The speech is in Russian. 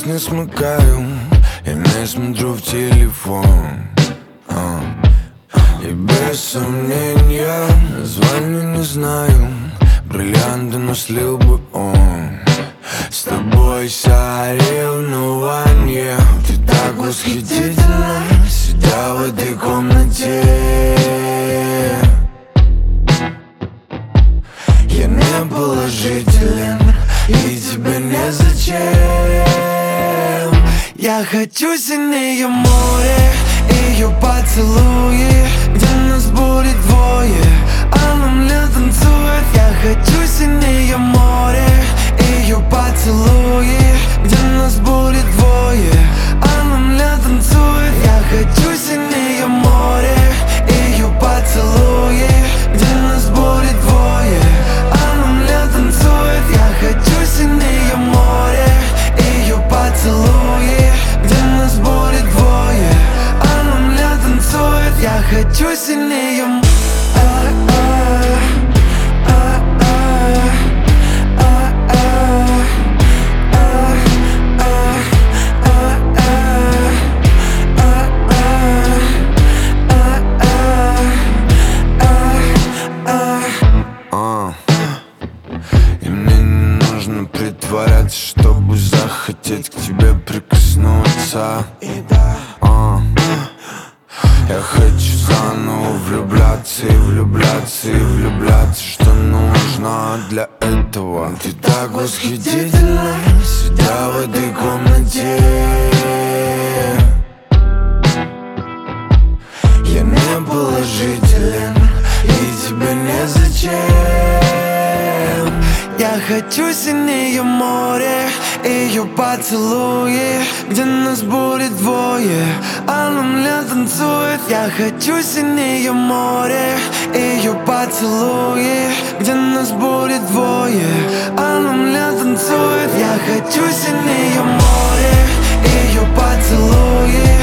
глаз не смыкаю, я не смотрю в телефон, и без сомнения название не знаю, бриллианты, но слил бы он. С тобой соревнование, ты так восхитительна, сидя в этой комнате. Я не положителен, и тебе незачем. Я хочу сильнее море, ее поцелуи, где нас будет двое, а на мне танцует. Я хочу сильнее море, ее поцелуи, где нас будет двое, а на мне танцует. Я хочу сильнее море, ее поцелуи, где нас будет двое, а на мне танцует. Я хочу сильнее море, ее поцелуи, где нас будет двое, а на мне танцует. Я хочу сильнее море. И мне не нужно притворяться, чтобы захотеть к тебе прикоснуться. Я хочу заново влюбляться и влюбляться и влюбляться, что нужно для этого. Ты так восхитительна, сидя в этой комнате. Я не положителен, и тебе незачем. Я хочу сильнее море, ее поцелуи, где нас будет двое, а на мне танцует. Я хочу сильнее море, ее поцелуи, где нас будет двое, а на мне танцует. Я хочу сильнее море, ее поцелуи,